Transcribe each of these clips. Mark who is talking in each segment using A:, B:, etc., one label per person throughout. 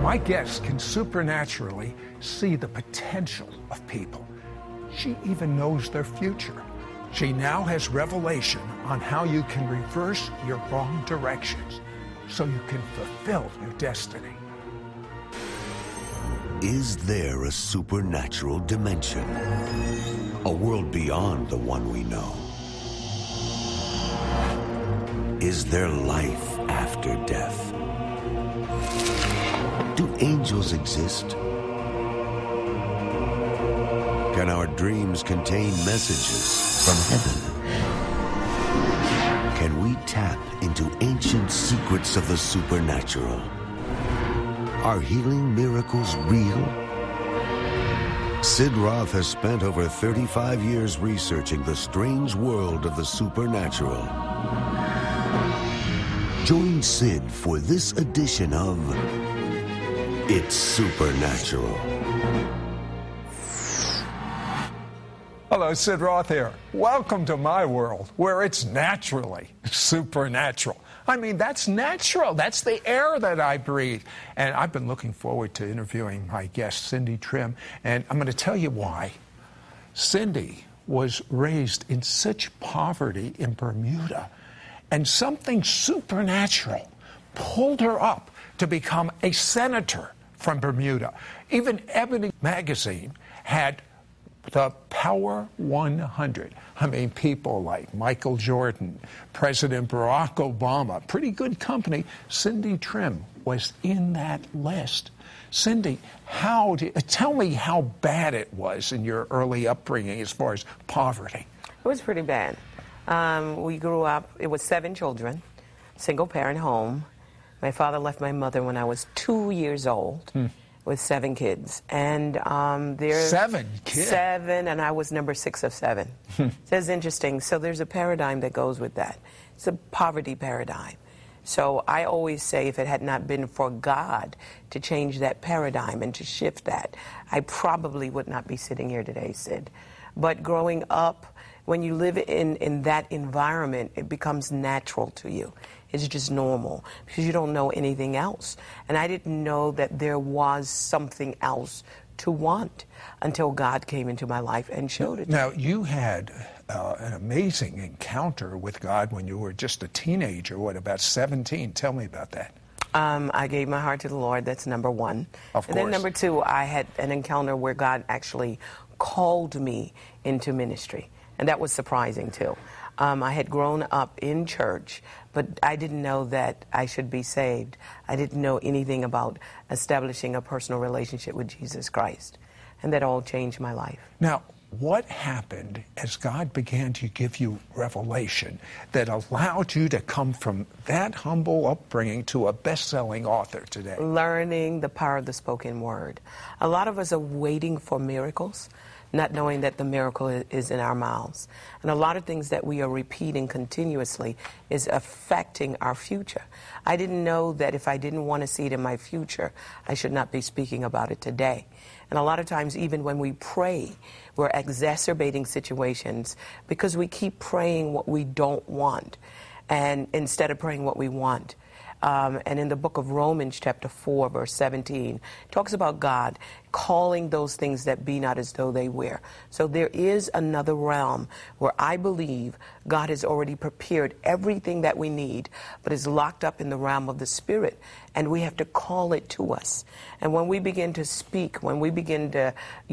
A: My guest can supernaturally see the potential of people. She even knows their future. She now has revelation on how you can reverse your wrong directions so you can fulfill your destiny.
B: Is there a supernatural dimension? A world beyond the one we know? Is there life after death? Do angels exist? Can our dreams contain messages from heaven? Can we tap into ancient secrets of the supernatural? Are healing miracles real? Sid Roth has spent over 35 years researching the strange world of the supernatural. Join Sid for this edition of It's Supernatural.
A: Hello, Sid Roth here. Welcome to my world, where it's naturally supernatural. I mean, that's natural. That's the air that I breathe. And I've been looking forward to interviewing my guest, Cindy Trimm, and I'm going to tell you why. Cindy was raised in such poverty in Bermuda, and something supernatural pulled her up to become a senator from Bermuda. Even Ebony magazine had the Power 100. I mean, people like Michael Jordan, President Barack Obama, pretty good company. Cindy Trimm was in that list. Cindy, tell me how bad it was in your early upbringing as far as poverty.
C: It was pretty bad. We grew up, it was 7 children, single-parent home. My father left my mother when I was 2 years old. With 7 kids, and there's
A: 7 kids.
C: 7, and I was number 6 of 7. So it's interesting. So there's a paradigm that goes with that. It's a poverty paradigm. So I always say, if it had not been for God to change that paradigm and to shift that, I probably would not be sitting here today, Sid. But growing up, when you live in that environment, it becomes natural to you. It's just normal because you don't know anything else. And I didn't know that there was something else to want until God came into my life and showed it.
A: Now, you had an amazing encounter with God when you were just a teenager, about 17? Tell me about that.
C: I gave my heart to the Lord. That's number 1.
A: Of course.
C: And then number 2, I had an encounter where God actually called me into ministry. And that was surprising, too. I had grown up in church, but I didn't know that I should be saved. I didn't know anything about establishing a personal relationship with Jesus Christ. And that all changed my life.
A: Now, what happened as God began to give you revelation that allowed you to come from that humble upbringing to a best-selling author today?
C: Learning the power of the spoken word. A lot of us are waiting for miracles, not knowing that the miracle is in our mouths. And a lot of things that we are repeating continuously is affecting our future. I didn't know that if I didn't want to see it in my future, I should not be speaking about it today. And a lot of times, even when we pray, we're exacerbating situations because we keep praying what we don't want, and instead of praying what we want. And in the book of Romans, chapter 4, verse 17, it talks about God calling those things that be not as though they were. So there is another realm where I believe God has already prepared everything that we need, but is locked up in the realm of the Spirit, and we have to call it to us. And when we begin to speak, when we begin to,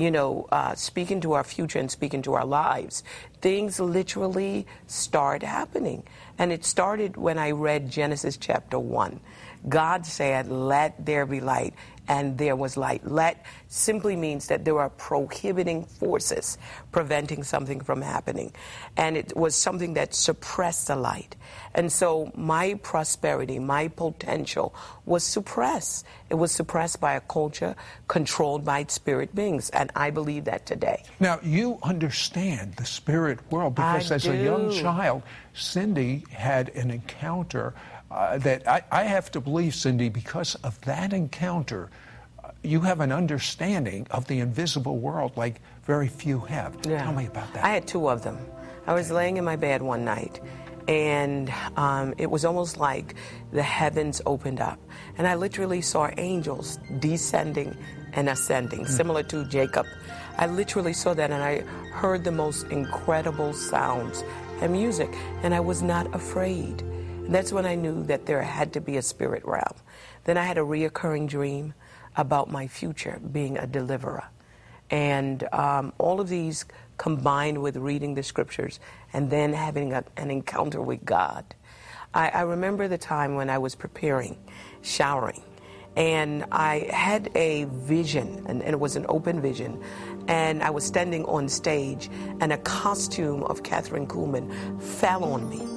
C: speak into our future and speak into our lives, things literally start happening. And it started when I read Genesis chapter 1. God said, "Let there be light," and there was light. Let simply means that there are prohibiting forces preventing something from happening. And it was something that suppressed the light. And so my prosperity, my potential was suppressed. It was suppressed by a culture controlled by spirit beings. And I believe that today.
A: Now, you understand the spirit world because as a young child, Cindy had an encounter that I have to believe, Cindy, because of that encounter, you have an understanding of the invisible world like very few have.
C: Yeah.
A: Tell me about that.
C: I had 2 of them. I was laying in my bed one night, And it was almost like the heavens opened up. And I literally saw angels descending and ascending, similar to Jacob. I literally saw that, and I heard the most incredible sounds and music, and I was not afraid. And that's when I knew that there had to be a spirit realm. Then I had a reoccurring dream about my future being a deliverer. And all of these combined with reading the scriptures and then having an encounter with God. I remember the time when I was preparing, showering, and I had a vision, and it was an open vision, and I was standing on stage, and a costume of Kathryn Kuhlman fell on me.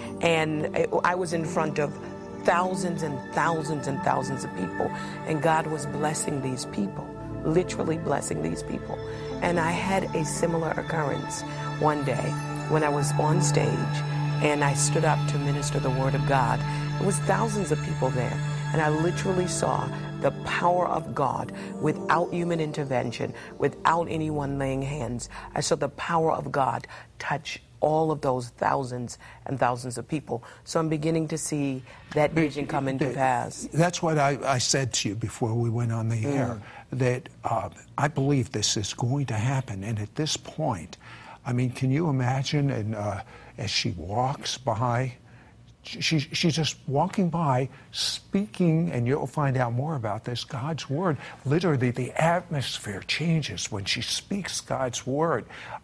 C: And I was in front of thousands and thousands and thousands of people, and God was blessing these people, literally blessing these people. And I had a similar occurrence one day when I was on stage and I stood up to minister the word of God. It was thousands of people there, and I literally saw the power of God without human intervention, without anyone laying hands. I saw the power of God touch all of those thousands and thousands of people. So I'm beginning to see that vision come into pass.
A: That's what I said to you before we went on the air, that I believe this is going to happen. And at this point, I mean, can you imagine, and as she walks by, she's just walking by, speaking, and you'll find out more about this, God's word. Literally, the atmosphere changes when she speaks God's word.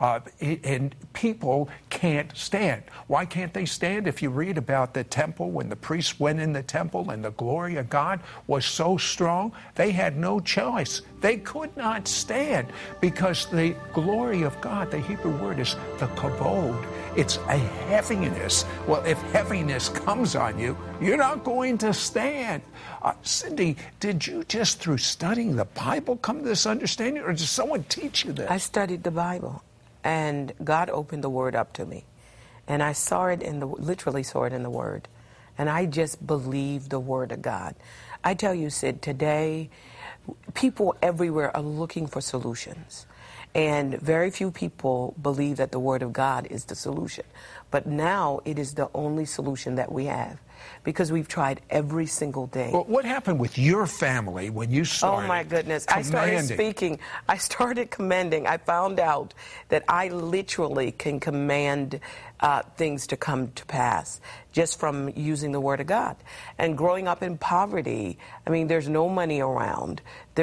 A: And people can't stand. Why can't they stand? If you read about the temple, when the priests went in the temple and the glory of God was so strong, they had no choice. They could not stand because the glory of God, the Hebrew word is the kavod. It's a heaviness. Well, if heaviness comes on you, you're not going to stand. Cindy, did you just through studying the Bible come to this understanding, or did someone teach you this?
C: I studied the Bible, and God opened the word up to me. And I saw it literally saw it in the word. And I just believed the word of God. I tell you, Sid, today, people everywhere are looking for solutions. And very few people believe that the Word of God is the solution. But now it is the only solution that we have, because we've tried every single day.
A: Well, what happened with your family when you started?
C: Oh, my goodness.
A: Commanding?
C: I started speaking. I started commanding. I found out that I literally can command things to come to pass just from using the Word of God. And growing up in poverty, I mean, there's no money around.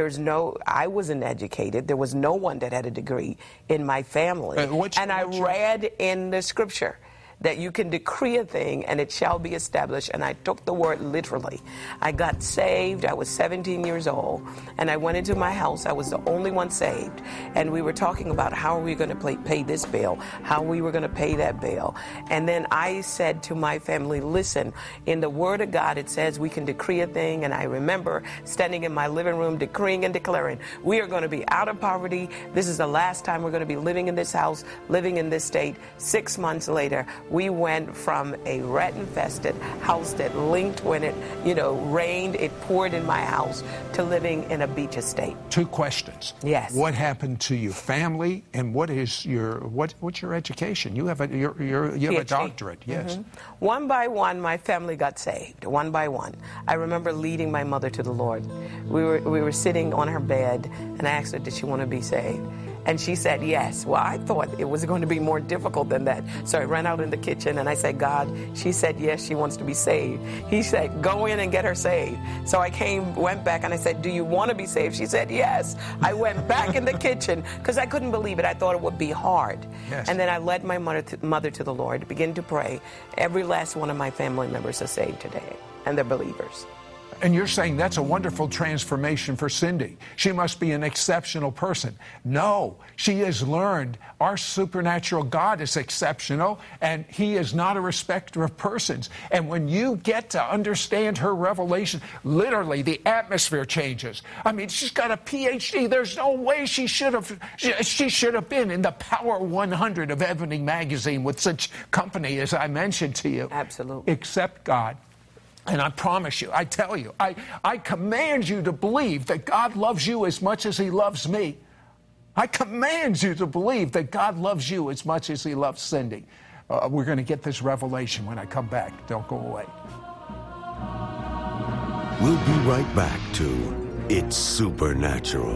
C: I wasn't educated. There was no one that had a degree in my family. And I read in the scripture that you can decree a thing and it shall be established. And I took the word literally. I got saved. I was 17 years old. And I went into my house. I was the only one saved. And we were talking about how are we going to pay this bill, how we were going to pay that bill. And then I said to my family, listen, in the word of God, it says we can decree a thing. And I remember standing in my living room decreeing and declaring, we are going to be out of poverty. This is the last time we're going to be living in this house, living in this state. 6 months later, we went from a rat-infested house that linked when it, rained, it poured in my house, to living in a beach estate.
A: 2 questions.
C: Yes.
A: What happened to your family, and what's your education? You have a doctorate. Yes.
C: Mm-hmm. One by one, my family got saved. One by one. I remember leading my mother to the Lord. We were sitting on her bed, and I asked her, did she want to be saved? And she said yes. Well, I thought it was going to be more difficult than that. So I ran out in the kitchen and I said, God, she said yes, she wants to be saved. He said, go in and get her saved. So I went back and I said, do you want to be saved? She said yes. I went back in the kitchen because I couldn't believe it. I thought it would be hard.
A: Yes.
C: And then I led my mother to the Lord, begin to pray. Every last one of my family members are saved today, and they're believers.
A: And you're saying that's a wonderful transformation for Cindy. She must be an exceptional person. No, she has learned our supernatural God is exceptional, and He is not a respecter of persons. And when you get to understand her revelation, literally the atmosphere changes. I mean, she's got a PhD. There's no way she should have been in the Power 100 of Ebony magazine with such company as I mentioned to you.
C: Absolutely.
A: Except God. And I promise you, I tell you, I command you to believe that God loves you as much as He loves me. I command you to believe that God loves you as much as He loves Cindy. we're going to get this revelation when I come back. Don't go away.
B: We'll be right back to It's Supernatural.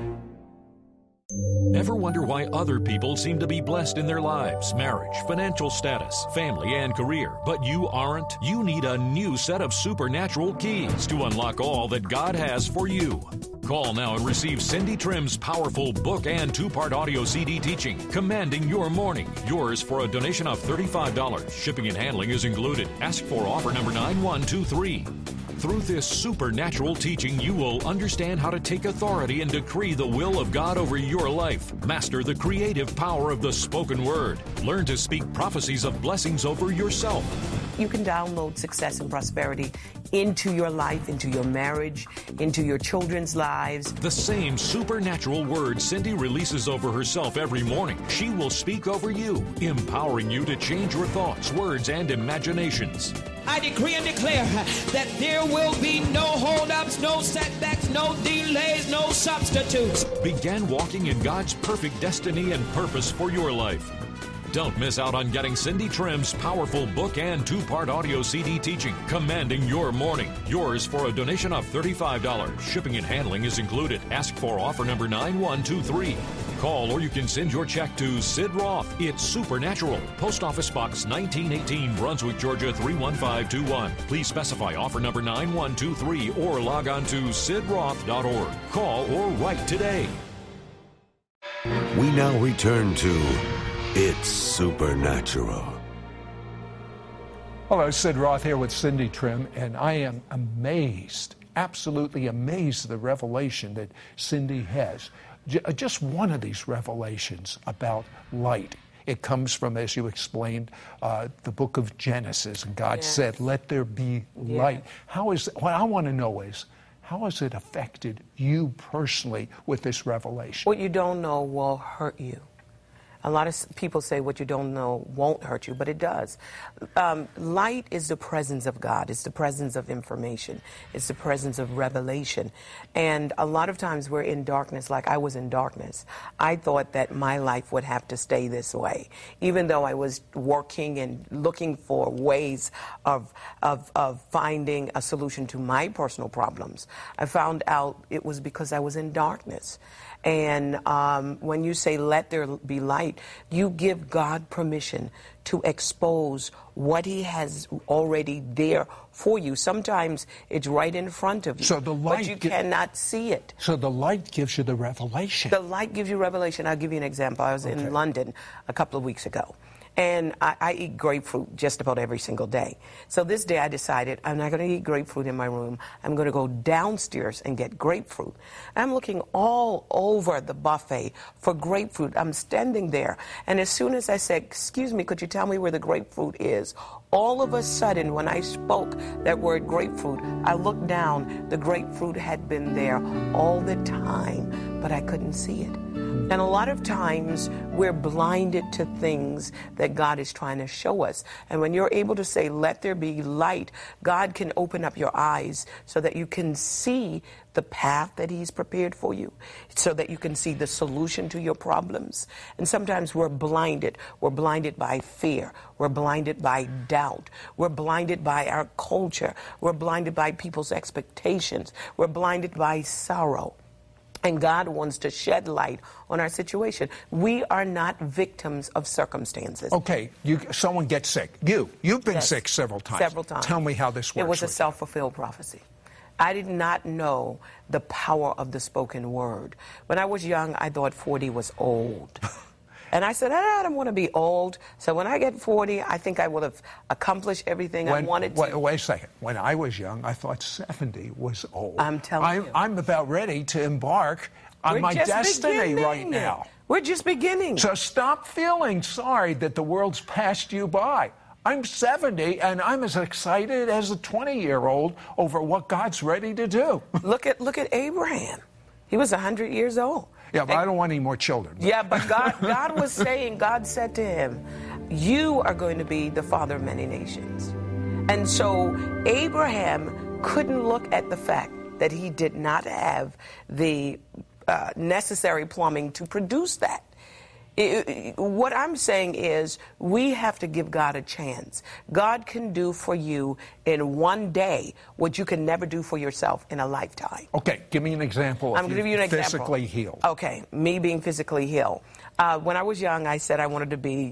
D: Ever wonder why other people seem to be blessed in their lives, marriage, financial status, family, and career, but you aren't? You need a new set of supernatural keys to unlock all that God has for you. Call now and receive Cindy Trimm's powerful book and 2-part audio CD teaching, Commanding Your Morning. Yours for a donation of $35. Shipping and handling is included. Ask for offer number 9123. Through this supernatural teaching, you will understand how to take authority and decree the will of God over your life. Master the creative power of the spoken word. Learn to speak prophecies of blessings over yourself.
C: You can download success and prosperity into your life, into your marriage, into your children's lives.
D: The same supernatural word Cindy releases over herself every morning, she will speak over you, empowering you to change your thoughts, words, and imaginations.
E: I decree and declare that there will be no holdups, no setbacks, no delays, no substitutes.
D: Begin walking in God's perfect destiny and purpose for your life. Don't miss out on getting Cindy Trimm's powerful book and 2-part audio CD teaching, Commanding Your Morning. Yours for a donation of $35. Shipping and handling is included. Ask for offer number 9123. Call or you can send your check to Sid Roth. It's Supernatural. Post Office Box 1918, Brunswick, Georgia 31521. Please specify offer number 9123 or log on to sidroth.org. Call or write today.
B: We now return to It's Supernatural.
A: Hello, Sid Roth here with Cindy Trimm, and I am amazed, absolutely amazed at the revelation that Cindy has. Just one of these revelations about light. It comes from, as you explained, the book of Genesis, and God said, "Let there be light." What I want to know is, how has it affected you personally with this revelation?
C: What you don't know will hurt you. A lot of people say what you don't know won't hurt you, but it does. Light is the presence of God. It's the presence of information. It's the presence of revelation. And a lot of times we're in darkness, like I was in darkness. I thought that my life would have to stay this way, even though I was working and looking for ways of finding a solution to my personal problems. I found out it was because I was in darkness. And when you say, let there be light, you give God permission to expose what he has already there for you. Sometimes it's right in front of you,
A: so the light
C: but you cannot see it.
A: So the light gives you the revelation.
C: The light gives you revelation. I'll give you an example. I was in London a couple of weeks ago. And I eat grapefruit just about every single day. So this day I decided I'm not going to eat grapefruit in my room. I'm going to go downstairs and get grapefruit. I'm looking all over the buffet for grapefruit. I'm standing there. And as soon as I said, "Excuse me, could you tell me where the grapefruit is?" All of a sudden, when I spoke that word grapefruit, I looked down. The grapefruit had been there all the time, but I couldn't see it. And a lot of times we're blinded to things that God is trying to show us. And when you're able to say, "Let there be light," God can open up your eyes so that you can see the path that he's prepared for you, so that you can see the solution to your problems. And sometimes we're blinded. We're blinded by fear. We're blinded by doubt. We're blinded by our culture. We're blinded by people's expectations. We're blinded by sorrow. And God wants to shed light on our situation. We are not victims of circumstances.
A: Okay, someone gets sick. You've been sick several times.
C: Several times.
A: Tell me how this works.
C: It was a self-fulfilled prophecy. I did not know the power of the spoken word. When I was young, I thought 40 was old. And I said, I don't want to be old. So when I get 40, I think I will have accomplished everything I wanted to.
A: Wait a second. When I was young, I thought 70 was old.
C: I'm telling you.
A: I'm about ready to embark on my destiny right now.
C: We're just beginning.
A: So stop feeling sorry that the world's passed you by. I'm 70, and I'm as excited as a 20-year-old over what God's ready to do.
C: Look at Abraham. He was 100 years old.
A: Yeah, but I don't want any more children.
C: Yeah, but God was saying, God said to him, "You are going to be the father of many nations." And so Abraham couldn't look at the fact that he did not have the necessary plumbing to produce that. What I'm saying is we have to give God a chance. God can do for you in one day what you can never do for yourself in a lifetime.
A: Okay, give me an example.
C: I'm going to give you an example.
A: Physically healed.
C: Okay, me being physically healed. When I was young, I said I wanted to be,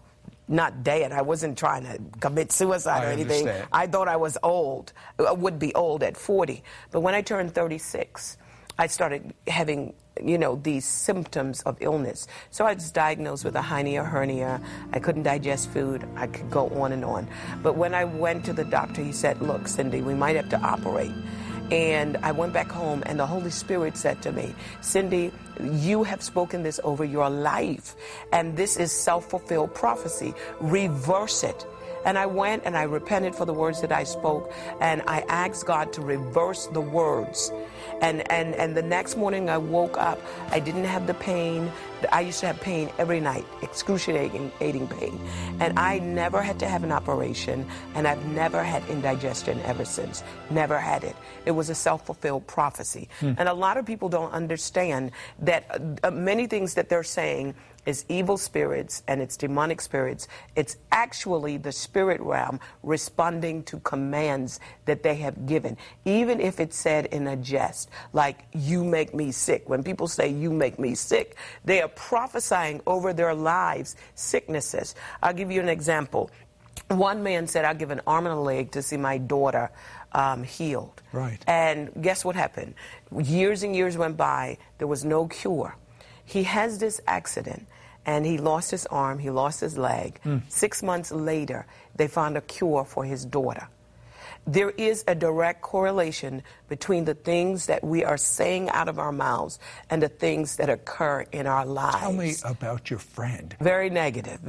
C: not dead. I wasn't trying to commit suicide or anything.
A: Understand.
C: I thought I was old, would be old at 40. But when I turned 36, I started having, these symptoms of illness. So I was diagnosed with a hernia. I couldn't digest food. I could go on and on. But when I went to the doctor, he said, look, Cindy, we might have to operate. And I went back home, and the Holy Spirit said to me, Cindy, you have spoken this over your life, and this is self-fulfilled prophecy. Reverse it. And I went and I repented for the words that I spoke, and I asked God to reverse the words. And the next morning I woke up, I didn't have the pain. I used to have pain every night, excruciating pain. And I never had to have an operation, and I've never had indigestion ever since. Never had it. It was a self-fulfilled prophecy. And a lot of people don't understand that many things that they're saying is evil spirits and it's demonic spirits. It's actually the spirit realm responding to commands that they have given. Even if it's said in a jest, like, you make me sick. When people say, you make me sick, they are prophesying over their lives sicknesses. I'll give you an example. One man said, I'll give an arm and a leg to see my daughter healed.
A: Right.
C: And guess what happened? Years and years went by. There was no cure. He has this accident, and he lost his arm, he lost his leg. 6 months later, they found a cure for his daughter. There is a direct correlation between the things that we are saying out of our mouths and the things that occur in our lives.
A: Tell me about your friend.
C: Very negative,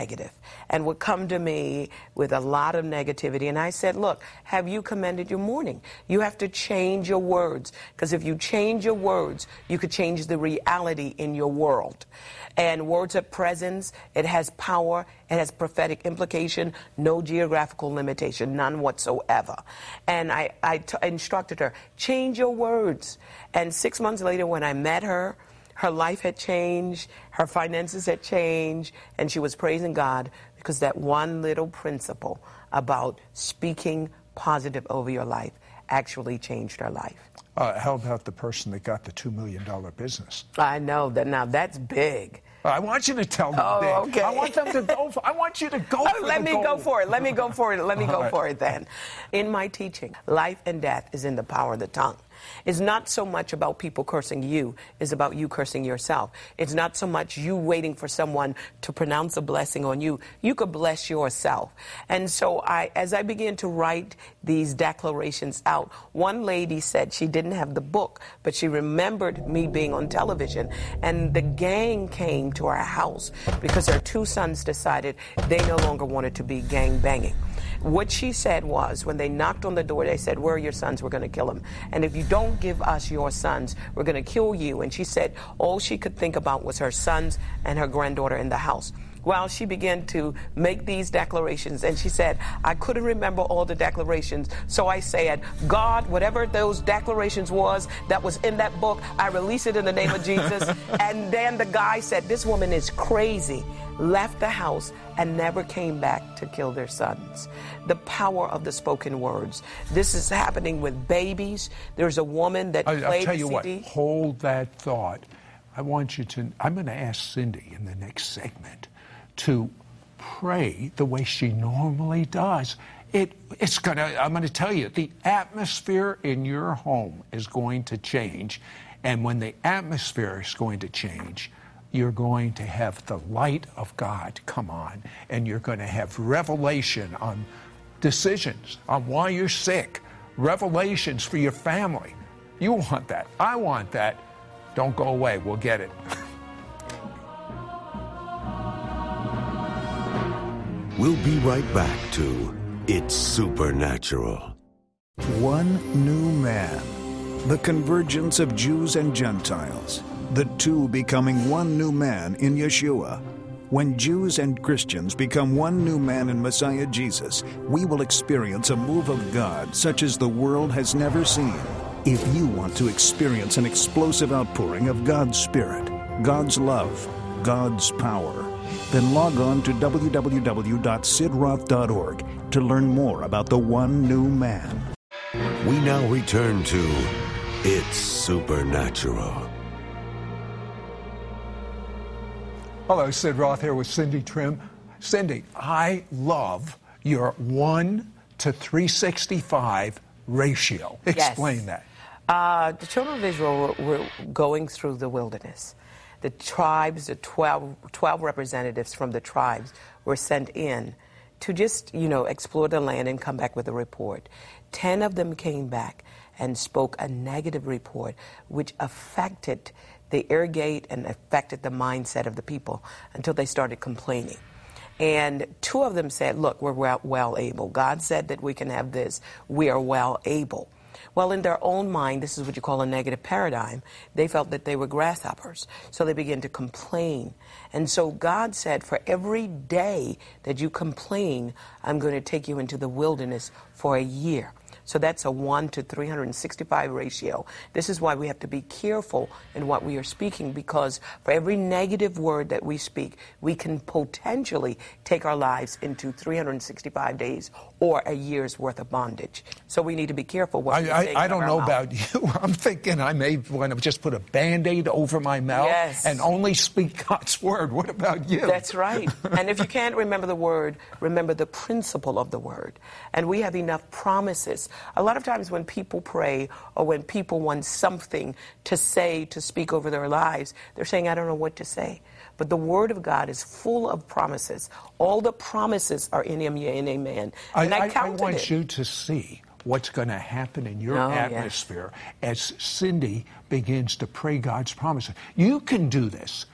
C: and would come to me with a lot of negativity. And I said, look, have you commanded your morning? You have to change your words, because if you change your words, you could change the reality in your world. And words of presence, it has power, it has prophetic implication, no geographical limitation, none whatsoever. And I instructed her, change your words. And 6 months later, when I met her, her life had changed, her finances had changed, and she was praising God because that one little principle about speaking positive over your life actually changed her life.
A: How about the person that got the $2 million business?
C: I know that now. That's big.
A: I want you to tell me.
C: Okay.
A: I want them to go for. I want you to go for
C: Let me go for it. Let me go for it then. In my teaching, life and death is in the power of the tongue. It's not so much about people cursing you. It's about you cursing yourself. It's not so much you waiting for someone to pronounce a blessing on you. You could bless yourself. And so as I began to write these declarations out, one lady said she didn't have the book, but she remembered me being on television. And the gang came to our house because her two sons decided they no longer wanted to be gang banging. What she said was, when they knocked on the door, they said, where are your sons? We're going to kill them. And if you don't give us your sons, we're going to kill you. And she said all she could think about was her sons and her granddaughter in the house. Well, she began to make these declarations, and she said, I couldn't remember all the declarations, so I said, God, whatever those declarations was that was in that book, I release it in the name of Jesus. And then the guy said, this woman is crazy, left the house, and never came back to kill their sons. The power of the spoken words. This is happening with babies. There's a woman that played
A: I'll tell you
C: CD.
A: what, hold that thought. I'm going to ask Cindy in the next segment to pray the way she normally does. I'm going to tell you, the atmosphere in your home is going to change. And when the atmosphere is going to change, you're going to have the light of God come on, and you're going to have revelation on decisions, on why you're sick, revelations for your family. You want that. I want that. Don't go away. We'll get it.
B: We'll be right back to It's Supernatural.
F: One new man. The convergence of Jews and Gentiles. The two becoming one new man in Yeshua. When Jews and Christians become one new man in Messiah Jesus, we will experience a move of God such as the world has never seen. If you want to experience an explosive outpouring of God's Spirit, God's love, God's power? Then log on to www.sidroth.org to learn more about the one new man.
B: We now return to It's Supernatural.
A: Hello, Sid Roth here with Cindy Trim. Cindy, I love your 1 to 365 ratio. Explain that.
C: The children of Israel were going through the wilderness. The tribes, the 12 representatives from the tribes were sent in to just, explore the land and come back with a report. 10 of them came back and spoke a negative report, which affected the ear gate and affected the mindset of the people until they started complaining. And 2 of them said, look, we're well able. God said that we can have this. We are well able. Well, in their own mind, this is what you call a negative paradigm. They felt that they were grasshoppers. So they began to complain. And so God said, for every day that you complain, I'm going to take you into the wilderness for a year. So that's a 1 to 365 ratio. This is why we have to be careful in what we are speaking, because for every negative word that we speak, we can potentially take our lives into 365 days or a year's worth of bondage. So we need to be careful what we say.
A: I don't know about you. I'm thinking I may want to just put a Band-Aid over my mouth and only speak God's word. What about you?
C: That's right. And if you can't remember the word, remember the principle of the word. And we have enough promises. A lot of times when people pray or when people want something to say, to speak over their lives, they're saying, I don't know what to say. But the Word of God is full of promises. All the promises are in Him, yea and amen. And I
A: want you to see what's going to happen in your atmosphere as Cindy begins to pray God's promises. You can do this.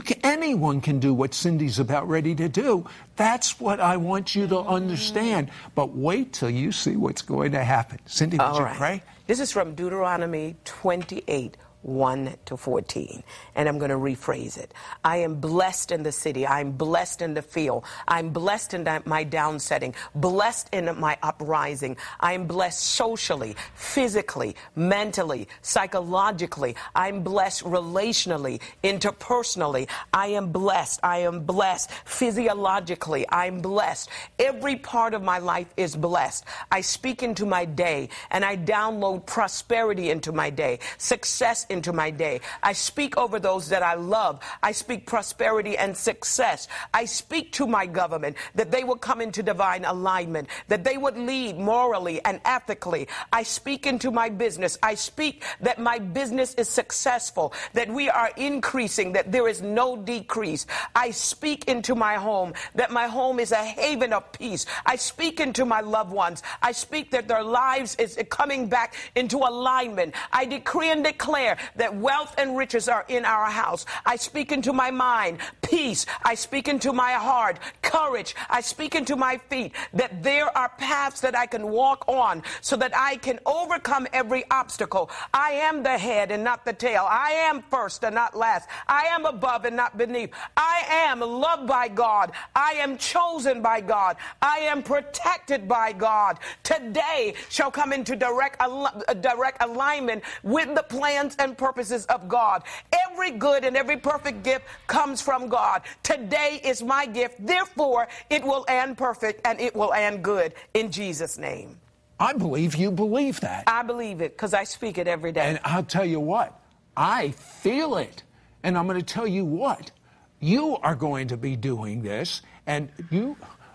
A: Anyone can do what Cindy's about ready to do. That's what I want you to understand. But wait till you see what's going to happen. Cindy, would you pray?
C: This is from Deuteronomy 28. 1 to 14. And I'm going to rephrase it. I am blessed in the city. I'm blessed in the field. I'm blessed in my downsetting, blessed in my uprising. I'm blessed socially, physically, mentally, psychologically. I'm blessed relationally, interpersonally. I am blessed. I am blessed physiologically. I'm blessed. Every part of my life is blessed. I speak into my day and I download prosperity into my day, success into my day. I speak over those that I love. I speak prosperity and success. I speak to my government that they will come into divine alignment, that they would lead morally and ethically. I speak into my business. I speak that my business is successful, that we are increasing, that there is no decrease. I speak into my home, that my home is a haven of peace. I speak into my loved ones. I speak that their lives is coming back into alignment. I decree and declare that wealth and riches are in our house. I speak into my mind, peace. I speak into my heart, courage. I speak into my feet, that there are paths that I can walk on so that I can overcome every obstacle. I am the head and not the tail. I am first and not last. I am above and not beneath. I am loved by God. I am chosen by God. I am protected by God. Today shall come into direct alignment with the plans and purposes of God. Every good and every perfect gift comes from God. Today is my gift. Therefore, it will end perfect and it will end good in Jesus' name.
A: I believe you believe that.
C: I believe it because I speak it every day.
A: And I'll tell you what, I feel it. And I'm going to tell you what, you are going to be doing this. And the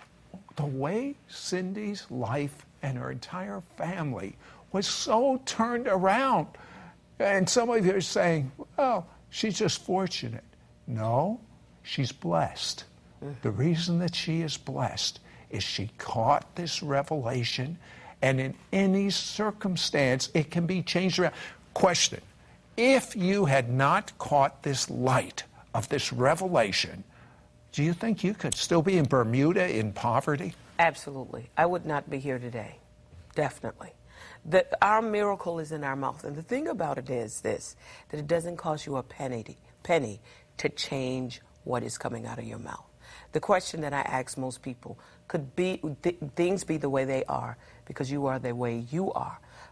A: way Cindy's life and her entire family was so turned around. And some of you are saying, well, she's just fortunate. No, she's blessed. The reason that she is blessed is she caught this revelation, and in any circumstance, it can be changed around. Question, if you had not caught this light of this revelation, do you think you could still be in Bermuda in poverty?
C: Absolutely. I would not be here today. Definitely. That our miracle is in our mouth. And the thing about it is this, that it doesn't cost you a penny to change what is coming out of your mouth. The question that I ask most people, could things be the way they are because you are the way you are?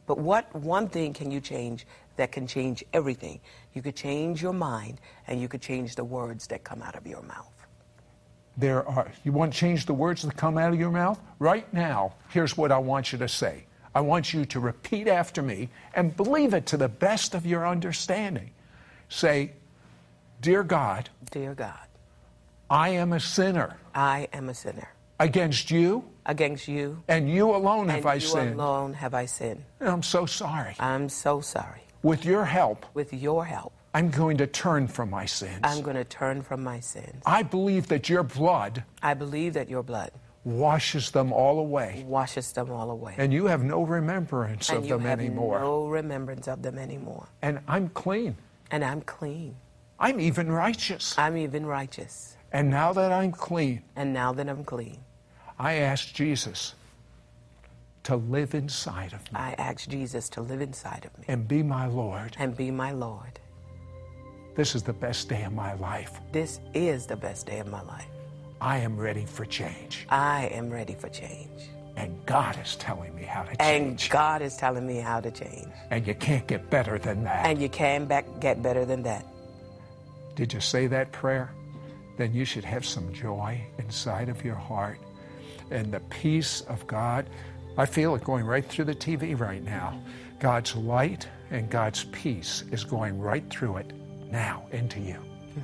C: But what one thing can you change that can change everything? You could change your mind, and you could change the words that come out of your mouth.
A: You want to change the words that come out of your mouth? Right now, here's what I want you to say. I want you to repeat after me and believe it to the best of your understanding. Say, Dear God.
C: Dear God.
A: I am a sinner.
C: I am a sinner.
A: Against you.
C: Against you.
A: And you alone have I sinned.
C: And you alone have I sinned.
A: And I'm so sorry.
C: I'm so sorry.
A: With your help.
C: With your help.
A: I'm going to turn from my sins.
C: I'm going to turn from my sins.
A: I believe that your blood.
C: I believe that your blood.
A: Washes them all away.
C: Washes them all away.
A: And you have no remembrance of them anymore.
C: And you have no remembrance of them anymore.
A: And I'm clean.
C: And I'm clean.
A: I'm even righteous.
C: I'm even righteous.
A: And now that I'm clean.
C: And now that I'm clean.
A: I ask Jesus to live inside of me.
C: I ask Jesus to live inside of me.
A: And be my Lord.
C: And be my Lord.
A: This is the best day of my life.
C: This is the best day of my life.
A: I am ready for change.
C: I am ready for change.
A: And God is telling me how to change.
C: And God is telling me how to change.
A: And you can't get better than that.
C: And you can't get better than that.
A: Did you say that prayer? Then you should have some joy inside of your heart. And the peace of God, I feel it going right through the TV right now. God's light and God's peace is going right through it now into you.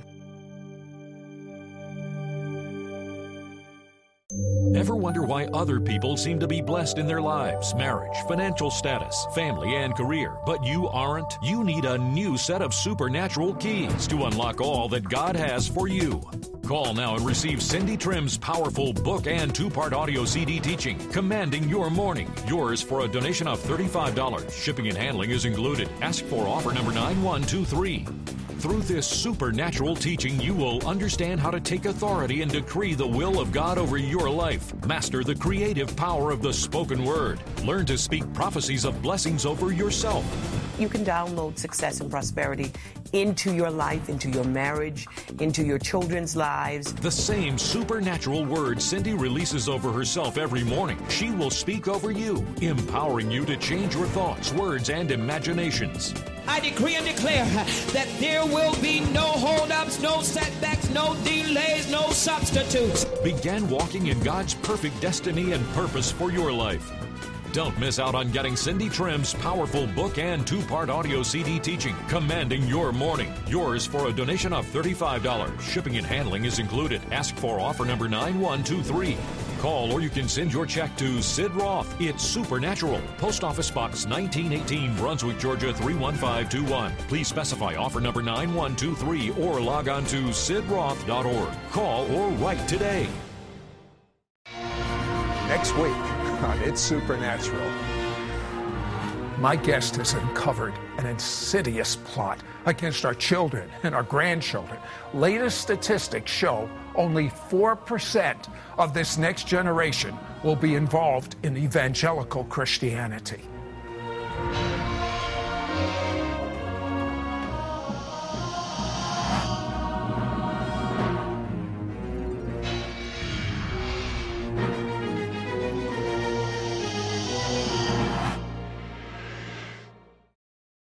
D: Ever wonder why other people seem to be blessed in their lives, marriage, financial status, family, and career, but you aren't? You need a new set of supernatural keys to unlock all that God has for you. Call now and receive Cindy Trimm's powerful book and 2-part audio CD teaching, Commanding Your Morning. Yours for a donation of $35. Shipping and handling is included. Ask for offer number 9123. Through this supernatural teaching, you will understand how to take authority and decree the will of God over your life. Master the creative power of the spoken word. Learn to speak prophecies of blessings over yourself.
C: You can download Success and Prosperity into your life, into your marriage, into your children's lives.
D: The same supernatural word Cindy releases over herself every morning, she will speak over you, empowering you to change your thoughts, words, and imaginations.
E: I decree and declare that there will be no holdups, no setbacks, no delays, no substitutes.
D: Begin walking in God's perfect destiny and purpose for your life. Don't miss out on getting Cindy Trimm's powerful book and 2-part audio CD teaching, Commanding Your Morning. Yours for a donation of $35. Shipping and handling is included. Ask for offer number 9123. Call or you can send your check to Sid Roth. It's Supernatural. Post Office Box 1918, Brunswick, Georgia 31521. Please specify offer number 9123 or log on to sidroth.org. Call or write today.
A: Next week on It's Supernatural, my guest has uncovered an insidious plot against our children and our grandchildren. Latest statistics show only 4% of this next generation will be involved in evangelical Christianity.